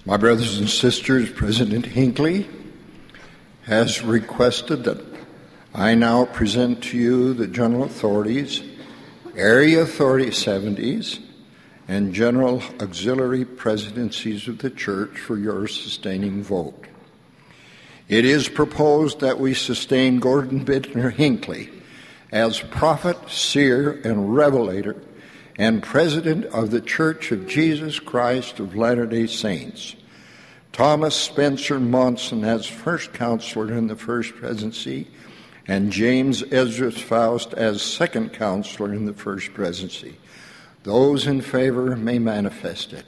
My brothers and sisters, President Hinckley has requested that I now present to you the General Authorities, Area Authority 70s, and General Auxiliary Presidencies of the Church for your sustaining vote. It is proposed that we sustain Gordon Bittner Hinckley as prophet, seer, and revelator and President of the Church of Jesus Christ of Latter-day Saints, Thomas Spencer Monson as first counselor in the First Presidency, and James Esdras Faust as second counselor in the First Presidency. Those in favor may manifest it.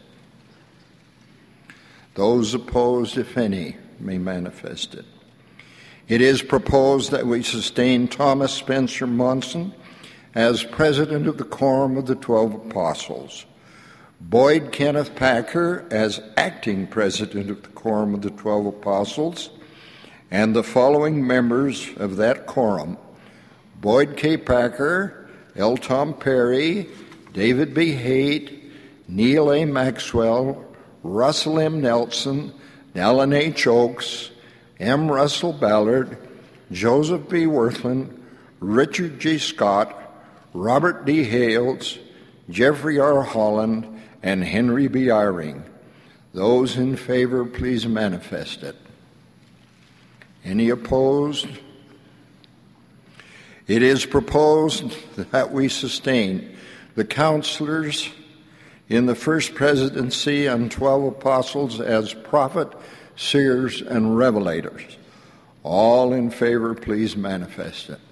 Those opposed, if any, may manifest it. It is proposed that we sustain Thomas Spencer Monson as President of the Quorum of the 12 Apostles, Boyd Kenneth Packer as acting President of the Quorum of the 12 Apostles, and the following members of that quorum: Boyd K. Packer, L. Tom Perry, David B. Haight, Neil A. Maxwell, Russell M. Nelson, Alan H. Oakes, M. Russell Ballard, Joseph B. Worthland, Richard G. Scott, Robert D. Hales, Jeffrey R. Holland, and Henry B. Eyring. Those in favor, please manifest it. Any opposed? It is proposed that we sustain the counselors in the First Presidency and 12 Apostles as prophet, seers, and revelators. All in favor, please manifest it.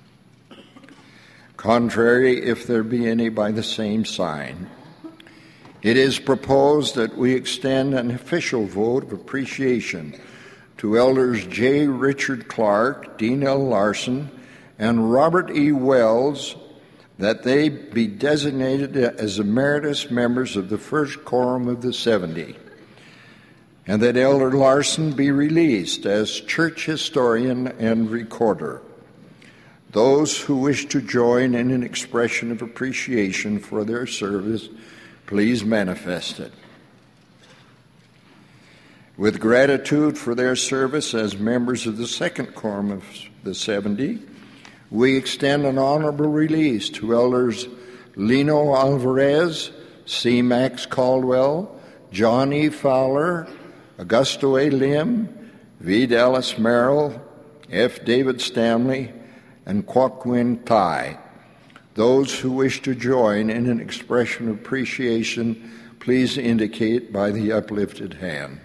Contrary, if there be any, by the same sign. It is proposed that we extend an official vote of appreciation to Elders J. Richard Clark, Dean L. Larson, and Robert E. Wells, that they be designated as emeritus members of the First Quorum of the 70, and that Elder Larson be released as church historian and recorder. Those who wish to join in an expression of appreciation for their service, please manifest it. With gratitude for their service as members of the Second Quorum of the 70, we extend an honorable release to Elders Lino Alvarez, C. Max Caldwell, John E. Fowler, Augusto A. Lim, V. Dallas Merrill, F. David Stanley, and Kwok Win Thai. Those who wish to join in an expression of appreciation, please indicate by the uplifted hand.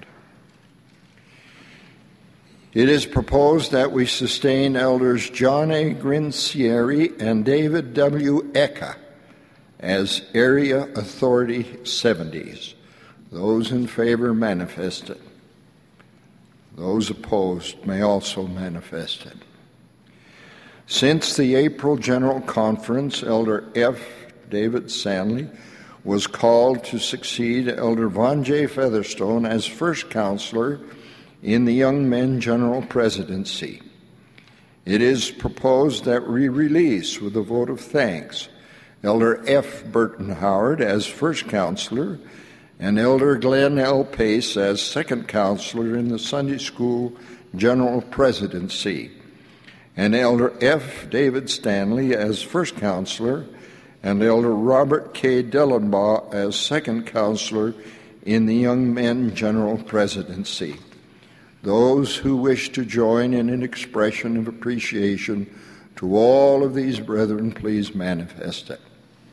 It is proposed that we sustain Elders John A. Grincieri and David W. Eka as Area Authority 70s. Those in favor manifest it. Those opposed may also manifest it. Since the April General Conference, Elder F. David Sandley was called to succeed Elder Von J. Featherstone as first counselor in the Young Men General Presidency. It is proposed that we release, with a vote of thanks, Elder F. Burton Howard as first counselor and Elder Glenn L. Pace as second counselor in the Sunday School General Presidency, and Elder F. David Stanley as first counselor, and Elder Robert K. Dellenbaugh as second counselor in the Young Men General Presidency. Those who wish to join in an expression of appreciation to all of these brethren, please manifest it.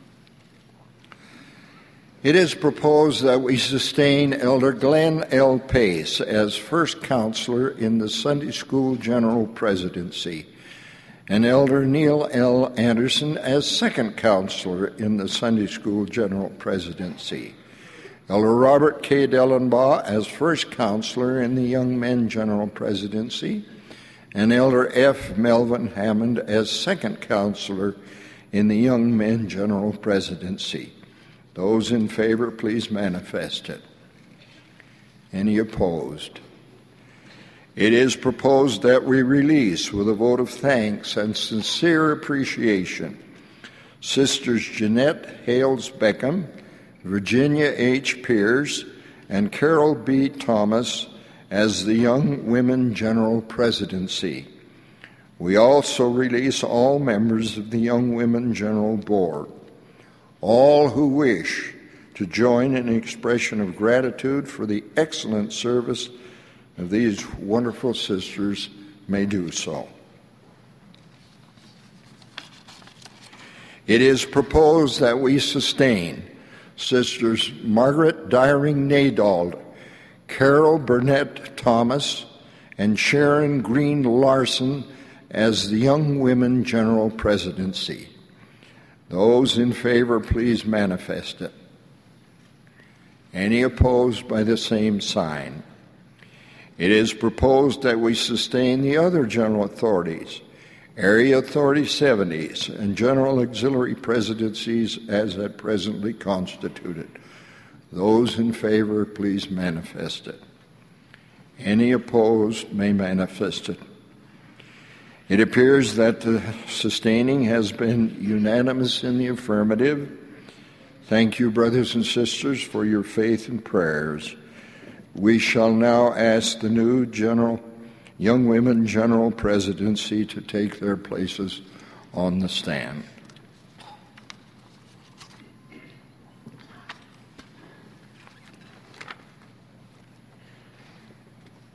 It is proposed that we sustain Elder Glenn L. Pace as first counselor in the Sunday School General Presidency, and Elder Neil L. Anderson as second counselor in the Sunday School General Presidency, Elder Robert K. Dellenbaugh as first counselor in the Young Men General Presidency, and Elder F. Melvin Hammond as second counselor in the Young Men General Presidency. Those in favor, please manifest it. Any opposed? It is proposed that we release, with a vote of thanks and sincere appreciation, Sisters Jeanette Hales Beckham, Virginia H. Pierce, and Carol B. Thomas as the Young Women General Presidency. We also release all members of the Young Women General Board. All who wish to join in expression of gratitude for the excellent service of these wonderful sisters may do so. It is proposed that we sustain Sisters Margaret Dyring Nadald, Carol Burnett Thomas, and Sharon Green Larson as the Young Women General Presidency. Those in favor, please manifest it. Any opposed by the same sign. It is proposed that we sustain the other general authorities, Area Authority 70s, and General Auxiliary Presidencies as at presently constituted. Those in favor, please manifest it. Any opposed may manifest it. It appears that the sustaining has been unanimous in the affirmative. Thank you, brothers and sisters, for your faith and prayers. We shall now ask the new Young Women General Presidency to take their places on the stand.